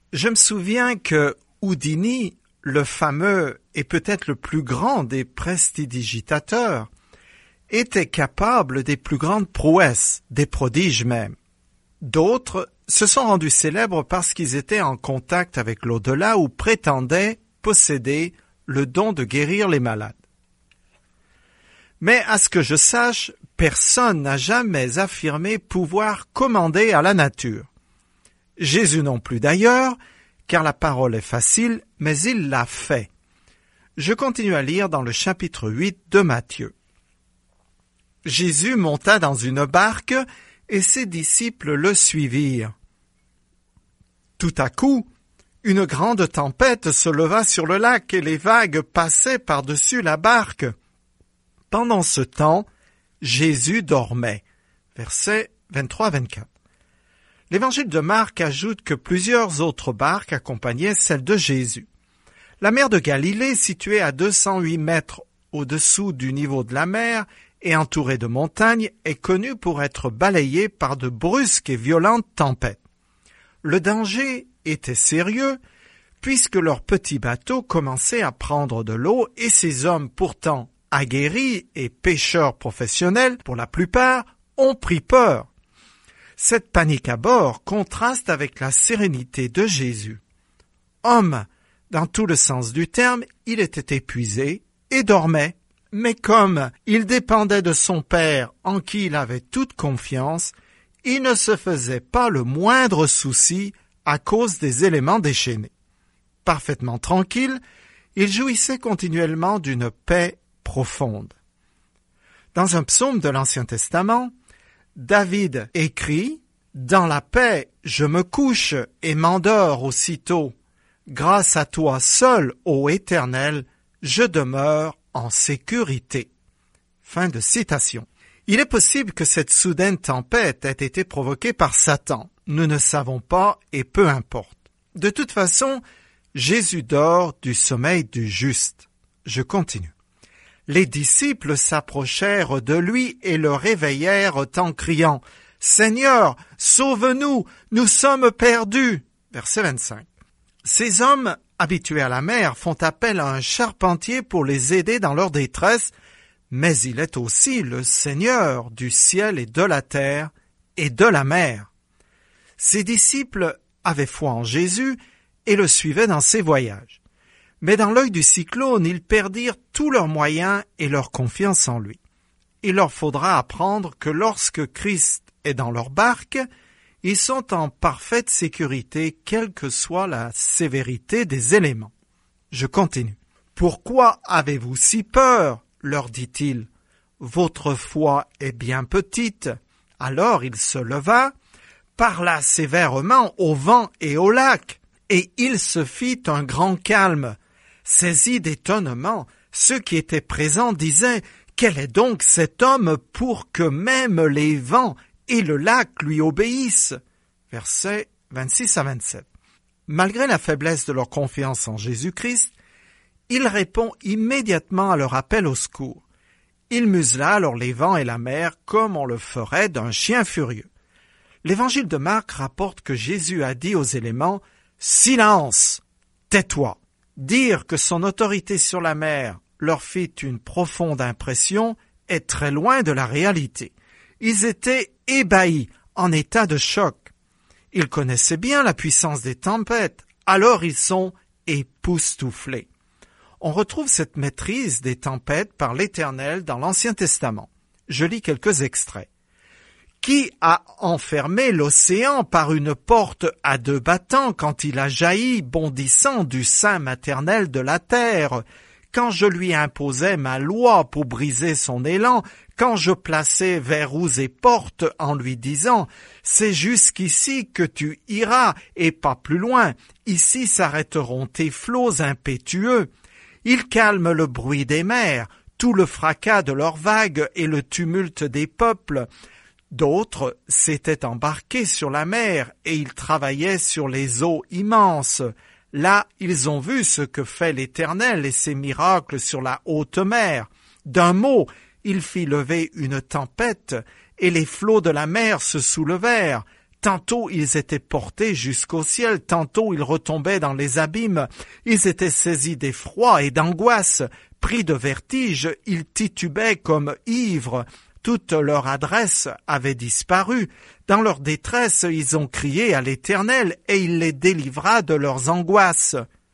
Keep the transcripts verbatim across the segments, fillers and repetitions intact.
Je me souviens que Houdini, le fameux et peut-être le plus grand des prestidigitateurs, était capable des plus grandes prouesses, des prodiges même. D'autres se sont rendus célèbres parce qu'ils étaient en contact avec l'au-delà ou prétendaient posséder le don de guérir les malades. Mais à ce que je sache, personne n'a jamais affirmé pouvoir commander à la nature. Jésus non plus d'ailleurs, car la parole est facile, mais il l'a fait. Je continue à lire dans le chapitre huit de Matthieu. Jésus monta dans une barque et ses disciples le suivirent. Tout à coup, une grande tempête se leva sur le lac et les vagues passaient par-dessus la barque. Pendant ce temps, Jésus dormait. Versets vingt-trois à vingt-quatre. L'évangile de Marc ajoute que plusieurs autres barques accompagnaient celle de Jésus. La mer de Galilée, située à deux cent huit mètres au-dessous du niveau de la mer et entourée de montagnes, est connue pour être balayée par de brusques et violentes tempêtes. Le danger était sérieux, puisque leur petit bateau commençait à prendre de l'eau et ces hommes pourtant aguerris et pêcheurs professionnels, pour la plupart, ont pris peur. Cette panique à bord contraste avec la sérénité de Jésus. Homme, dans tout le sens du terme, il était épuisé et dormait. Mais comme il dépendait de son Père en qui il avait toute confiance, il ne se faisait pas le moindre souci à cause des éléments déchaînés. Parfaitement tranquille, il jouissait continuellement d'une paix profonde. Dans un psaume de l'Ancien Testament, David écrit « Dans la paix, je me couche et m'endors aussitôt. Grâce à toi seul, ô Éternel, je demeure en sécurité. » Fin de citation. Il est possible que cette soudaine tempête ait été provoquée par Satan. Nous ne savons pas et peu importe. De toute façon, Jésus dort du sommeil du juste. Je continue. Les disciples s'approchèrent de lui et le réveillèrent en criant « Seigneur, sauve-nous, nous sommes perdus !» Verset vingt-cinq. Ces hommes, habitués à la mer, font appel à un charpentier pour les aider dans leur détresse, mais il est aussi le Seigneur du ciel et de la terre et de la mer. Ses disciples avaient foi en Jésus et le suivaient dans ses voyages. Mais dans l'œil du cyclone, ils perdirent tous leurs moyens et leur confiance en lui. Il leur faudra apprendre que lorsque Christ est dans leur barque, ils sont en parfaite sécurité, quelle que soit la sévérité des éléments. Je continue. « Pourquoi avez-vous si peur ?» leur dit-il. « Votre foi est bien petite. » Alors il se leva, parla sévèrement au vent et au lac, et il se fit un grand calme. Saisis d'étonnement, ceux qui étaient présents disaient « Quel est donc cet homme pour que même les vents et le lac lui obéissent ?» Versets vingt-six à vingt-sept. Malgré la faiblesse de leur confiance en Jésus-Christ, il répond immédiatement à leur appel au secours. Il musela alors les vents et la mer comme on le ferait d'un chien furieux. L'évangile de Marc rapporte que Jésus a dit aux éléments « Silence, tais-toi !» Dire que son autorité sur la mer leur fit une profonde impression est très loin de la réalité. Ils étaient ébahis, en état de choc. Ils connaissaient bien la puissance des tempêtes, alors ils sont époustouflés. On retrouve cette maîtrise des tempêtes par l'Éternel dans l'Ancien Testament. Je lis quelques extraits. Qui a enfermé l'océan par une porte à deux battants quand il a jailli bondissant du sein maternel de la terre, quand je lui imposais ma loi pour briser son élan, quand je plaçais verrous et portes en lui disant « C'est jusqu'ici que tu iras et pas plus loin, ici s'arrêteront tes flots impétueux. Il calme le bruit des mers, tout le fracas de leurs vagues et le tumulte des peuples. » D'autres s'étaient embarqués sur la mer et ils travaillaient sur les eaux immenses. Là, ils ont vu ce que fait l'Éternel et ses miracles sur la haute mer. D'un mot, il fit lever une tempête et les flots de la mer se soulevèrent. Tantôt ils étaient portés jusqu'au ciel, tantôt ils retombaient dans les abîmes. Ils étaient saisis d'effroi et d'angoisse. Pris de vertige, ils titubaient comme ivres. Toute leur adresse avait disparu. Dans leur détresse, ils ont crié à l'Éternel, et il les délivra de leurs angoisses.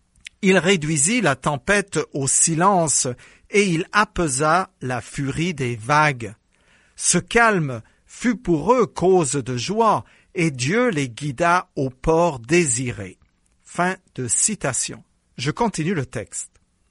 Il réduisit la tempête au silence, et il apaisa la furie des vagues. Ce calme fut pour eux cause de joie, et Dieu les guida au port désiré. Fin de citation. Je continue le texte.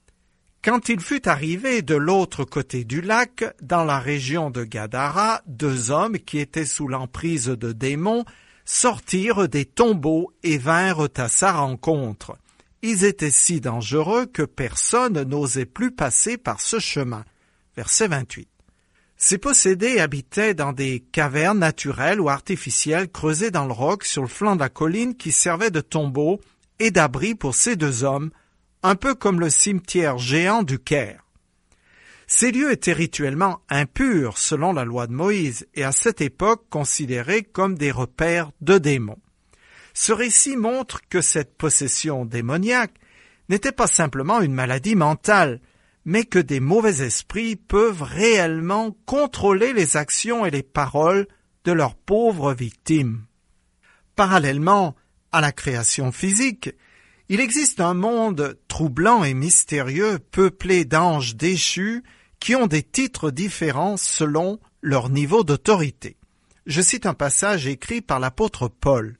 Quand il fut arrivé de l'autre côté du lac, dans la région de Gadara, deux hommes qui étaient sous l'emprise de démons sortirent des tombeaux et vinrent à sa rencontre. Ils étaient si dangereux que personne n'osait plus passer par ce chemin. Verset vingt-huit. Ces possédés habitaient dans des cavernes naturelles ou artificielles creusées dans le roc sur le flanc de la colline qui servaient de tombeau et d'abri pour ces deux hommes, un peu comme le cimetière géant du Caire. Ces lieux étaient rituellement impurs selon la loi de Moïse et à cette époque considérés comme des repères de démons. Ce récit montre que cette possession démoniaque n'était pas simplement une maladie mentale, mais que des mauvais esprits peuvent réellement contrôler les actions et les paroles de leurs pauvres victimes. Parallèlement à la création physique, il existe un monde troublant et mystérieux peuplé d'anges déchus qui ont des titres différents selon leur niveau d'autorité. Je cite un passage écrit par l'apôtre Paul.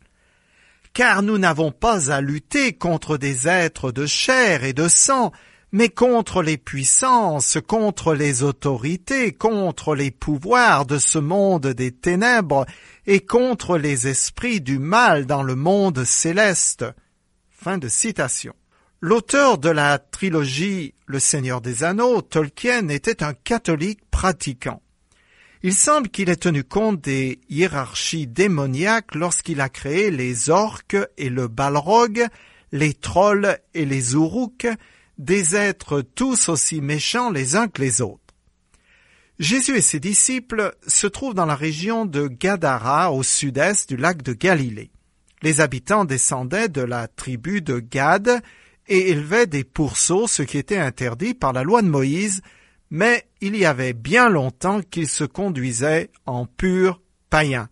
« Car nous n'avons pas à lutter contre des êtres de chair et de sang, mais contre les puissances, contre les autorités, contre les pouvoirs de ce monde des ténèbres et contre les esprits du mal dans le monde céleste. » Fin de citation. L'auteur de la trilogie Le Seigneur des Anneaux, Tolkien, était un catholique pratiquant. Il semble qu'il ait tenu compte des hiérarchies démoniaques lorsqu'il a créé les orques et le balrog, les trolls et les uruks, des êtres tous aussi méchants les uns que les autres. Jésus et ses disciples se trouvent dans la région de Gadara, au sud-est du lac de Galilée. Les habitants descendaient de la tribu de Gad et élevaient des pourceaux, ce qui était interdit par la loi de Moïse, mais il y avait bien longtemps qu'ils se conduisaient en purs païens.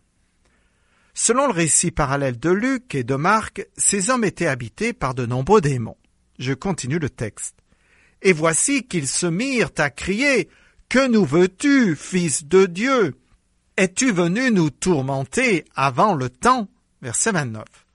Selon le récit parallèle de Luc et de Marc, ces hommes étaient habités par de nombreux démons. Je continue le texte. « Et voici qu'ils se mirent à crier « Que nous veux-tu, Fils de Dieu? Es-tu venu nous tourmenter avant le temps ?» Verset vingt-neuf.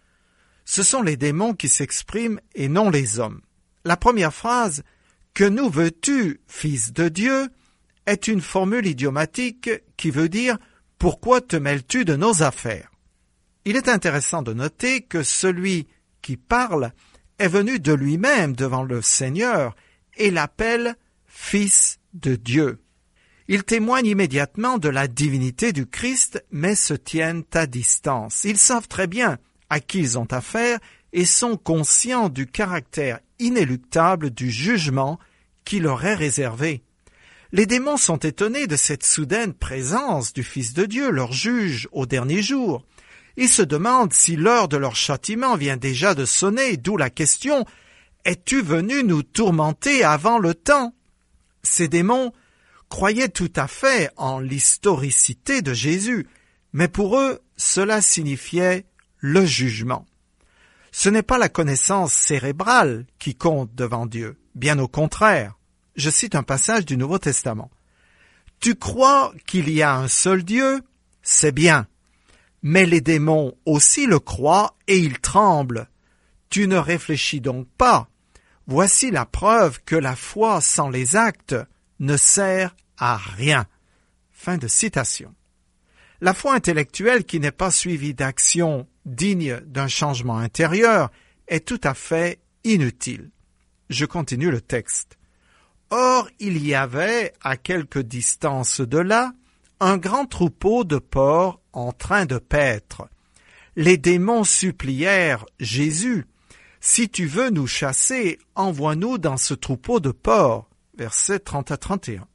Ce sont les démons qui s'expriment et non les hommes. La première phrase « Que nous veux-tu, Fils de Dieu ?» est une formule idiomatique qui veut dire « Pourquoi te mêles-tu de nos affaires ?» Il est intéressant de noter que celui qui parle est venu de lui-même devant le Seigneur et l'appelle « Fils de Dieu ». Ils témoignent immédiatement de la divinité du Christ, mais se tiennent à distance. Ils savent très bien à qui ils ont affaire et sont conscients du caractère inéluctable du jugement qui leur est réservé. Les démons sont étonnés de cette soudaine présence du Fils de Dieu, leur juge au dernier jour. Ils se demandent si l'heure de leur châtiment vient déjà de sonner, d'où la question « Es-tu venu nous tourmenter avant le temps ?» Ces démons croyaient tout à fait en l'historicité de Jésus, mais pour eux, cela signifiait le jugement. Ce n'est pas la connaissance cérébrale qui compte devant Dieu, bien au contraire. Je cite un passage du Nouveau Testament. « Tu crois qu'il y a un seul Dieu? C'est bien. Mais les démons aussi le croient et ils tremblent. Tu ne réfléchis donc pas. Voici la preuve que la foi sans les actes ne sert à rien. » Fin de citation. La foi intellectuelle qui n'est pas suivie d'action digne d'un changement intérieur est tout à fait inutile. Je continue le texte. Or, il y avait, à quelque distance de là, un grand troupeau de porcs en train de paître. Les démons supplièrent Jésus, « Si tu veux nous chasser, envoie-nous dans ce troupeau de porcs. » Versets trente à trente et un.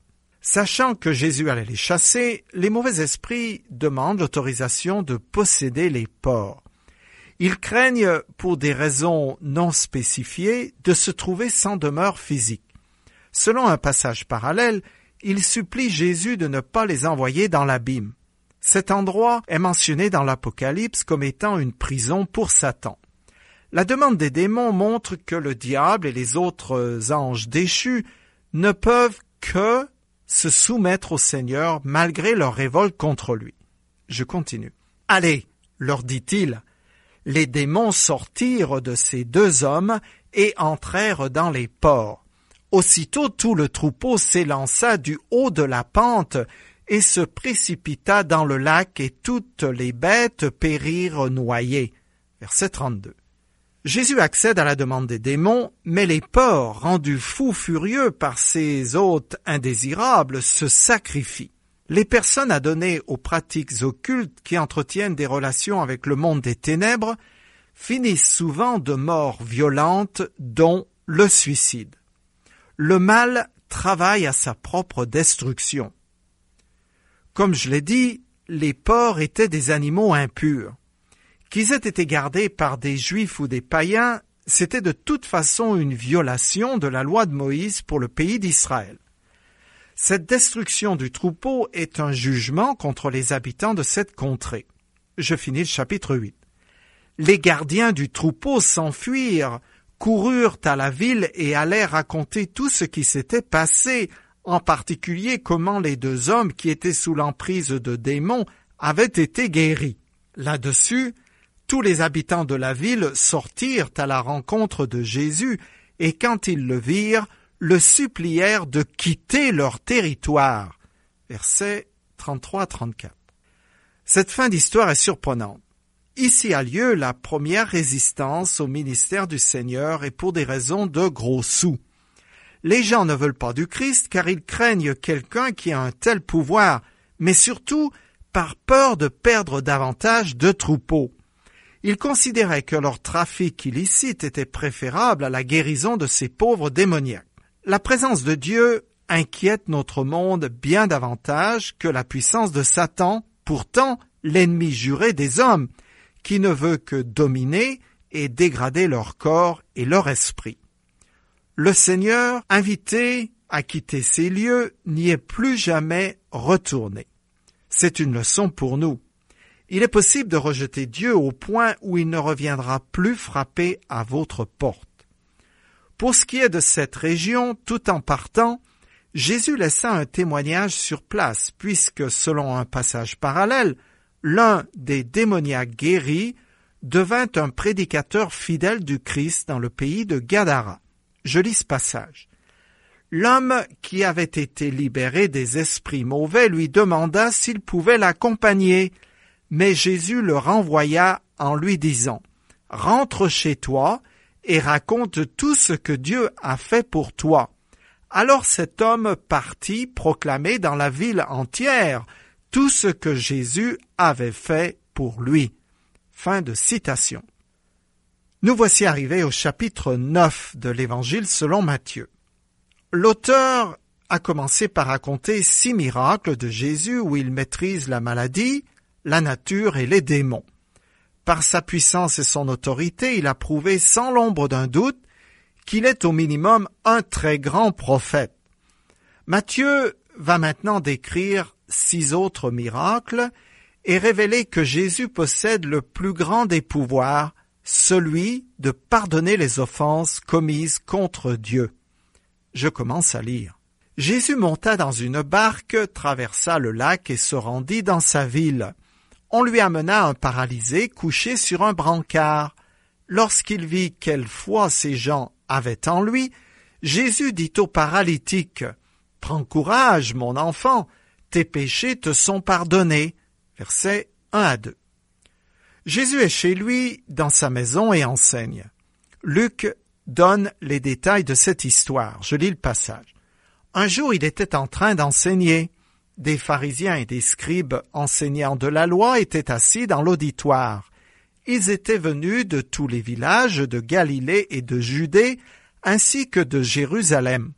Sachant que Jésus allait les chasser, les mauvais esprits demandent l'autorisation de posséder les porcs. Ils craignent, pour des raisons non spécifiées, de se trouver sans demeure physique. Selon un passage parallèle, ils supplient Jésus de ne pas les envoyer dans l'abîme. Cet endroit est mentionné dans l'Apocalypse comme étant une prison pour Satan. La demande des démons montre que le diable et les autres anges déchus ne peuvent que se soumettre au Seigneur malgré leur révolte contre lui. Je continue. « Allez, leur dit-il. » Les démons sortirent de ces deux hommes et entrèrent dans les porcs. Aussitôt tout le troupeau s'élança du haut de la pente et se précipita dans le lac et toutes les bêtes périrent noyées. Verset trente-deux. Jésus accède à la demande des démons, mais les porcs, rendus fous furieux par ces hôtes indésirables, se sacrifient. Les personnes adonnées aux pratiques occultes qui entretiennent des relations avec le monde des ténèbres finissent souvent de morts violentes, dont le suicide. Le mal travaille à sa propre destruction. Comme je l'ai dit, les porcs étaient des animaux impurs. Qu'ils aient été gardés par des Juifs ou des païens, c'était de toute façon une violation de la loi de Moïse pour le pays d'Israël. Cette destruction du troupeau est un jugement contre les habitants de cette contrée. Je finis le chapitre huit. Les gardiens du troupeau s'enfuirent, coururent à la ville et allèrent raconter tout ce qui s'était passé, en particulier comment les deux hommes qui étaient sous l'emprise de démons avaient été guéris. Là-dessus, tous les habitants de la ville sortirent à la rencontre de Jésus et quand ils le virent, le supplièrent de quitter leur territoire. Versets trente-trois à trente-quatre. Cette fin d'histoire est surprenante. Ici a lieu la première résistance au ministère du Seigneur et pour des raisons de gros sous. Les gens ne veulent pas du Christ car ils craignent quelqu'un qui a un tel pouvoir, mais surtout par peur de perdre davantage de troupeaux. Ils considéraient que leur trafic illicite était préférable à la guérison de ces pauvres démoniaques. La présence de Dieu inquiète notre monde bien davantage que la puissance de Satan, pourtant l'ennemi juré des hommes, qui ne veut que dominer et dégrader leur corps et leur esprit. Le Seigneur, invité à quitter ces lieux, n'y est plus jamais retourné. C'est une leçon pour nous. Il est possible de rejeter Dieu au point où il ne reviendra plus frapper à votre porte. Pour ce qui est de cette région, tout en partant, Jésus laissa un témoignage sur place, puisque, selon un passage parallèle, l'un des démoniaques guéris devint un prédicateur fidèle du Christ dans le pays de Gadara. Je lis ce passage. L'homme qui avait été libéré des esprits mauvais lui demanda s'il pouvait l'accompagner, mais Jésus le renvoya en lui disant « Rentre chez toi et raconte tout ce que Dieu a fait pour toi. » Alors cet homme partit proclamer dans la ville entière tout ce que Jésus avait fait pour lui. Fin de citation. Nous voici arrivés au chapitre neuf de l'Évangile selon Matthieu. L'auteur a commencé par raconter six miracles de Jésus où il maîtrise la maladie, la nature et les démons. Par sa puissance et son autorité, il a prouvé sans l'ombre d'un doute qu'il est au minimum un très grand prophète. Matthieu va maintenant décrire six autres miracles et révéler que Jésus possède le plus grand des pouvoirs, celui de pardonner les offenses commises contre Dieu. Je commence à lire. Jésus monta dans une barque, traversa le lac et se rendit dans sa ville. On lui amena un paralysé couché sur un brancard. Lorsqu'il vit quelle foi ces gens avaient en lui, Jésus dit au paralytique « Prends courage, mon enfant, tes péchés te sont pardonnés. » Versets un à deux. Jésus est chez lui, dans sa maison et enseigne. Luc donne les détails de cette histoire. Je lis le passage. Un jour, il était en train d'enseigner. Des pharisiens et des scribes enseignants de la loi étaient assis dans l'auditoire. Ils étaient venus de tous les villages de Galilée et de Judée, ainsi que de Jérusalem.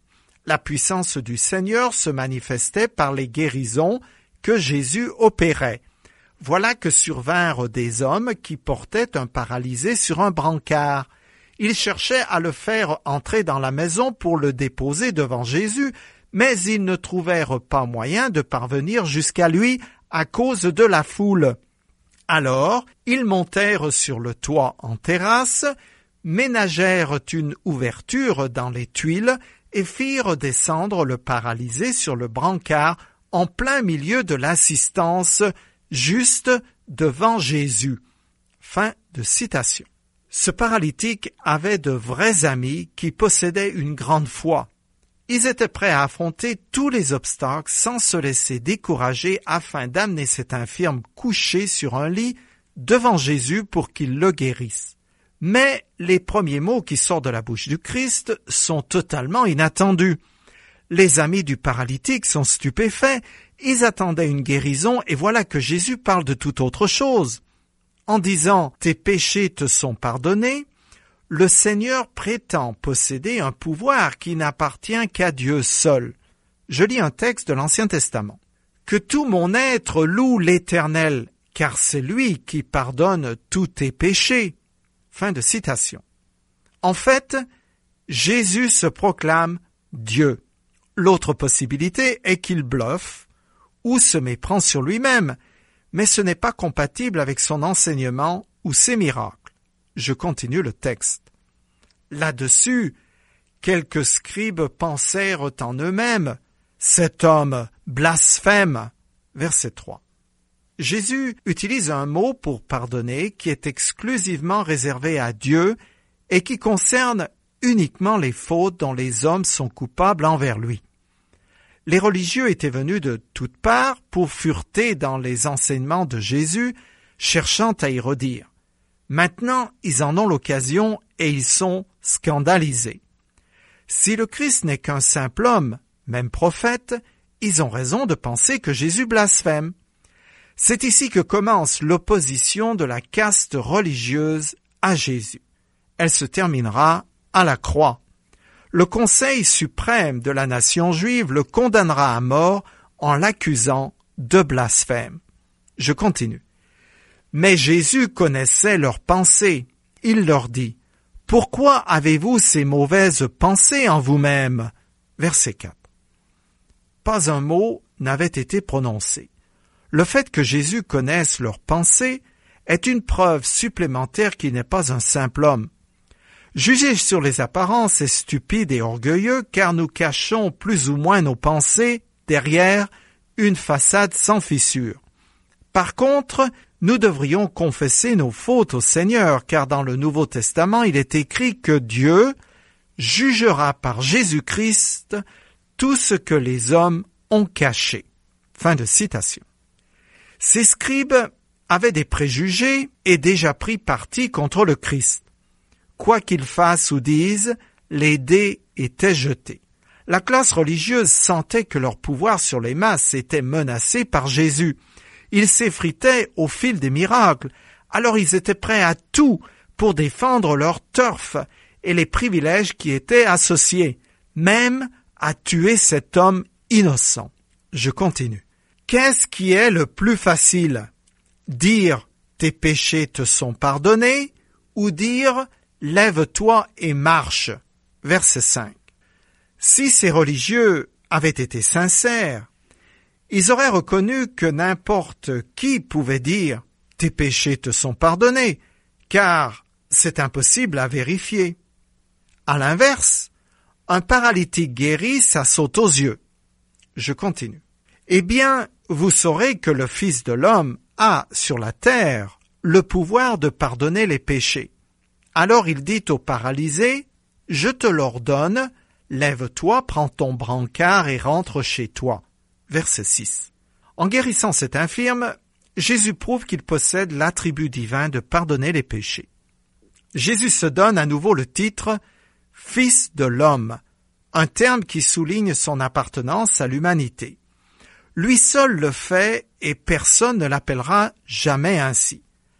La puissance du Seigneur se manifestait par les guérisons que Jésus opérait. Voilà que survinrent des hommes qui portaient un paralysé sur un brancard. Ils cherchaient à le faire entrer dans la maison pour le déposer devant Jésus, mais ils ne trouvèrent pas moyen de parvenir jusqu'à lui à cause de la foule. Alors, ils montèrent sur le toit en terrasse, ménagèrent une ouverture dans les tuiles et firent descendre le paralysé sur le brancard en plein milieu de l'assistance, juste devant Jésus. Fin de citation. Ce paralytique avait de vrais amis qui possédaient une grande foi. Ils étaient prêts à affronter tous les obstacles sans se laisser décourager afin d'amener cet infirme couché sur un lit devant Jésus pour qu'il le guérisse. Mais les premiers mots qui sortent de la bouche du Christ sont totalement inattendus. Les amis du paralytique sont stupéfaits, ils attendaient une guérison et voilà que Jésus parle de toute autre chose. En disant « tes péchés te sont pardonnés », le Seigneur prétend posséder un pouvoir qui n'appartient qu'à Dieu seul. Je lis un texte de l'Ancien Testament. « Que tout mon être loue l'Éternel, car c'est lui qui pardonne tous tes péchés. » Fin de citation. En fait, Jésus se proclame Dieu. L'autre possibilité est qu'il bluffe ou se méprend sur lui-même, mais ce n'est pas compatible avec son enseignement ou ses miracles. Je continue le texte. Là-dessus, quelques scribes pensèrent en eux-mêmes, « Cet homme blasphème » Verset trois. Jésus utilise un mot pour pardonner qui est exclusivement réservé à Dieu et qui concerne uniquement les fautes dont les hommes sont coupables envers lui. Les religieux étaient venus de toutes parts pour fureter dans les enseignements de Jésus, cherchant à y redire. Maintenant, ils en ont l'occasion et ils sont scandalisés. Si le Christ n'est qu'un simple homme, même prophète, ils ont raison de penser que Jésus blasphème. C'est ici que commence l'opposition de la caste religieuse à Jésus. Elle se terminera à la croix. Le Conseil suprême de la nation juive le condamnera à mort en l'accusant de blasphème. Je continue. Mais Jésus connaissait leurs pensées. Il leur dit, « Pourquoi avez-vous ces mauvaises pensées en vous-même » Verset quatre. Pas un mot n'avait été prononcé. Le fait que Jésus connaisse leurs pensées est une preuve supplémentaire qu'il n'est pas un simple homme. Juger sur les apparences est stupide et orgueilleux car nous cachons plus ou moins nos pensées derrière une façade sans fissure. Par contre, nous devrions confesser nos fautes au Seigneur car dans le Nouveau Testament il est écrit que Dieu jugera par Jésus-Christ tout ce que les hommes ont caché. Fin de citation. Ces scribes avaient des préjugés et déjà pris parti contre le Christ. Quoi qu'ils fassent ou disent, les dés étaient jetés. La classe religieuse sentait que leur pouvoir sur les masses était menacé par Jésus. Ils s'effritaient au fil des miracles, alors ils étaient prêts à tout pour défendre leur turf et les privilèges qui étaient associés, même à tuer cet homme innocent. Je continue. Qu'est-ce qui est le plus facile? Dire « tes péchés te sont pardonnés » ou dire « lève-toi et marche » Verset cinq. Si ces religieux avaient été sincères, ils auraient reconnu que n'importe qui pouvait dire « tes péchés te sont pardonnés » car c'est impossible à vérifier. À l'inverse, un paralytique guéri, ça saute aux yeux. Je continue. Eh bien, vous saurez que le Fils de l'homme a, sur la terre, le pouvoir de pardonner les péchés. Alors il dit au paralysé, « Je te l'ordonne, lève-toi, prends ton brancard et rentre chez toi. » Verset six. En guérissant cet infirme, Jésus prouve qu'il possède l'attribut divin de pardonner les péchés. Jésus se donne à nouveau le titre « Fils de l'homme », un terme qui souligne son appartenance à l'humanité. Lui seul le fait et personne ne l'appellera jamais ainsi.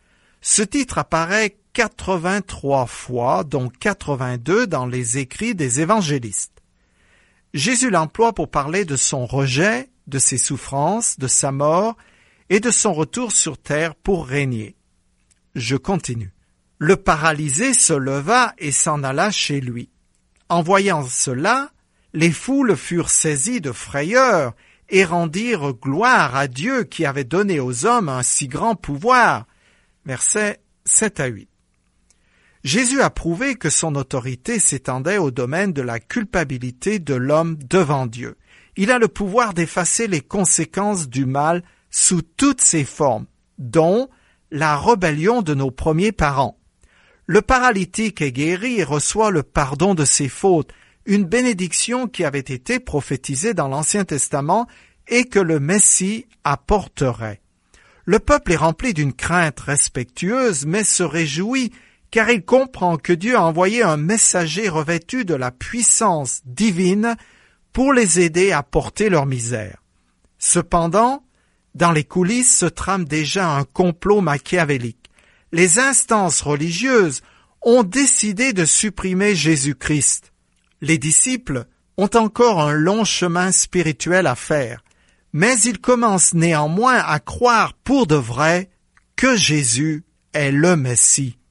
Ce titre apparaît quatre-vingt-trois fois, dont quatre-vingt-deux dans les écrits des évangélistes. Jésus l'emploie pour parler de son rejet, de ses souffrances, de sa mort et de son retour sur terre pour régner. Je continue. Le paralysé se leva et s'en alla chez lui. En voyant cela, les foules furent saisies de frayeur et rendirent gloire à Dieu qui avait donné aux hommes un si grand pouvoir. Versets sept à huit. Jésus a prouvé que son autorité s'étendait au domaine de la culpabilité de l'homme devant Dieu. Il a le pouvoir d'effacer les conséquences du mal sous toutes ses formes, dont la rébellion de nos premiers parents. Le paralytique est guéri et reçoit le pardon de ses fautes, une bénédiction qui avait été prophétisée dans l'Ancien Testament et que le Messie apporterait. Le peuple est rempli d'une crainte respectueuse, mais se réjouit, car il comprend que Dieu a envoyé un messager revêtu de la puissance divine pour les aider à porter leur misère. Cependant, dans les coulisses se trame déjà un complot machiavélique. Les instances religieuses ont décidé de supprimer Jésus-Christ. Les disciples ont encore un long chemin spirituel à faire, mais ils commencent néanmoins à croire pour de vrai que Jésus est le Messie.